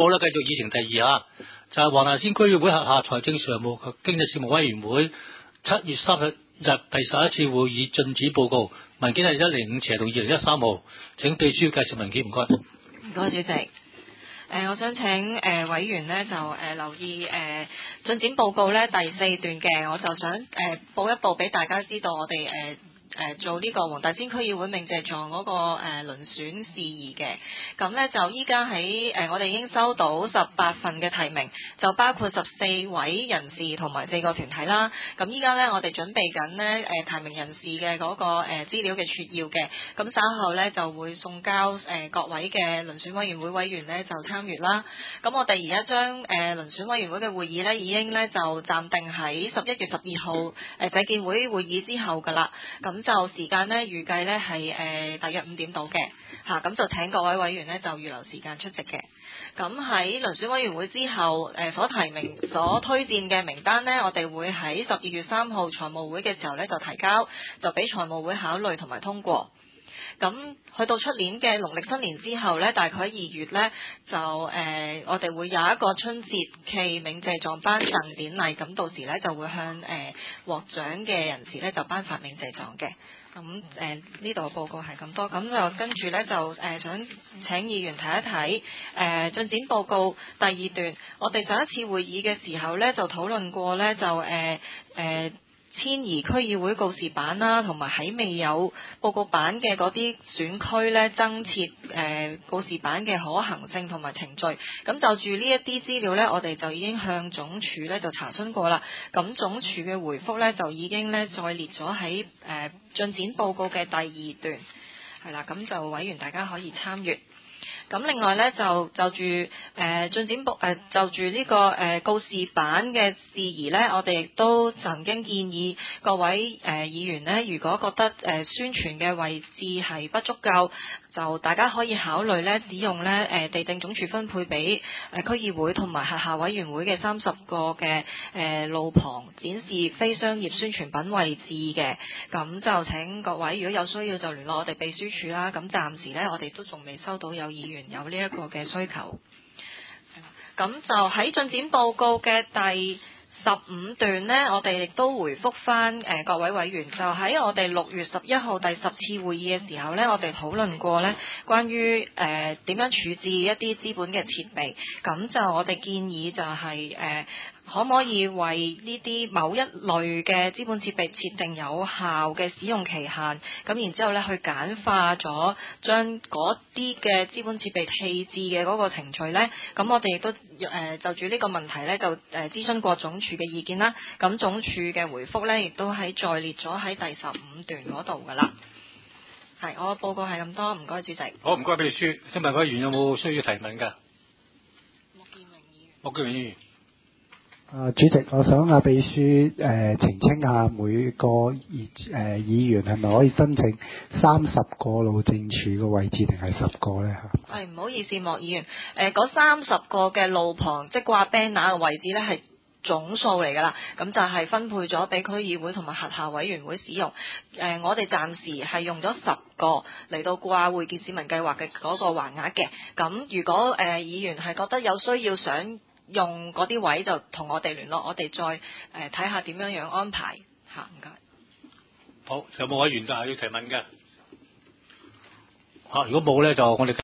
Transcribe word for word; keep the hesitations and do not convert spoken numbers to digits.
好啦，繼續議程第二啊，就係黃大仙區議會轄下財政常務及經濟事務委員會七月三十日第十一次會議進展報告，文件係一零五斜到二零一三號，請秘書介紹文件，唔該。 唔該，主席。誒、呃，我想請誒、呃、委員呢就誒、呃、留意誒、呃、進展報告咧第四段嘅，我就想誒、呃、報一報俾大家知道我哋誒。呃誒、呃、做呢個黃大仙區議會鳴謝狀嗰個誒遴選事宜嘅，咁呢就依家喺誒我哋已經收到十八份嘅提名，就包括十四位人士同埋四個團體啦。咁依家呢，我哋準備緊呢誒、呃、提名人士嘅嗰、那個誒、呃、資料嘅撮要嘅，咁稍後呢就會送交誒、呃、各位嘅遴選委員會委員呢就參閱啦。咁我哋而家將誒遴選委員會嘅會議呢已經呢就暫定喺十一月十二號誒社建會會議之後㗎啦。咁就時間呢，預計呢係誒大約五點到嘅嚇，咁、啊、就請各位委員呢就預留時間出席嘅。咁喺遴選委員會之後，誒、呃、所提名、所推薦嘅名單呢，我哋會喺十二月三號財務會嘅時候呢就提交，就俾財務會考慮同埋通過。咁去到出年嘅農曆新年之後呢，大概二月呢，就誒、呃、我哋會有一個春節暨鳴謝狀頒贈典禮，咁到時呢，就會向誒、呃、獲獎嘅人士呢，就頒發鳴謝狀嘅。咁誒呢度報告係咁多，咁就跟住呢，就誒、呃、想請議員睇一睇誒進展報告第二段。我哋上一次會議嘅時候呢，就討論過呢，就誒誒。呃呃遷移區議會告示板啦，同埋喺未有報告板嘅嗰啲選區咧，增設誒、呃、告示板嘅可行性同埋程序。咁就住呢一啲資料呢，我哋就已經向總署咧就查詢過啦。咁總署嘅回覆呢，就已經咧再列咗喺誒進展報告嘅第二段，係啦。咁就委員大家可以參閱。咁另外咧就就住誒、呃、進展部誒、呃、就住呢、這個誒、呃、告示板嘅事宜咧，我哋亦都曾經建議各位誒、呃、議員咧，如果覺得誒、呃、宣傳嘅位置係不足夠，就大家可以考慮咧使用咧誒、呃、地政總署分配俾誒區議會同埋轄下委員會嘅三十個嘅誒、呃、路旁展示非商業宣傳品位置嘅。咁就請各位如果有需要就聯絡我哋秘書處啦。咁暫時咧我哋都仲未收到有議員有呢一個嘅需求。咁就喺進展報告嘅第十五段呢，我哋亦都回覆翻誒各位委員，就喺我哋六月十一號第十次會議嘅時候呢，我哋討論過呢關於誒點樣處置一啲資本嘅設備。咁就我哋建議就係、是、誒。呃可唔可以為呢啲某一類嘅資本設備設定有效嘅使用期限？咁然之後咧，去簡化咗將嗰啲嘅資本設備棄置嘅嗰個程序咧。咁我哋亦都誒、呃、就住呢個問題咧，就誒諮詢過總署嘅意見啦。咁總署嘅回覆咧，亦都喺再列咗喺第十五段嗰度噶啦。係，我嘅報告係咁多，唔該主席。 好，唔該秘書。請問委員有冇需要提問㗎？ 莫建榮議員。 莫建榮議員。 啊，主席，我想阿秘書誒、呃、澄清下每個議誒、呃、議員係咪可以申請三十個路政署嘅位置，定係十個咧嚇？ 係，唔好意思，莫議員，誒嗰三十個嘅路旁即係掛 banner 嘅位置咧係總數嚟㗎啦，咁就係分配咗俾區議會同埋轄下委員會使用。誒、呃，我哋暫時係用咗十個嚟到掛會見市民計劃嘅嗰個橫額嘅。咁如果誒、呃、議員係覺得有需要想用嗰啲位，就同我哋聯絡，我哋再誒睇下點樣樣安排嚇。唔該。 好，有冇委員就係要提問嘅？嚇、啊，如果冇咧，就我哋。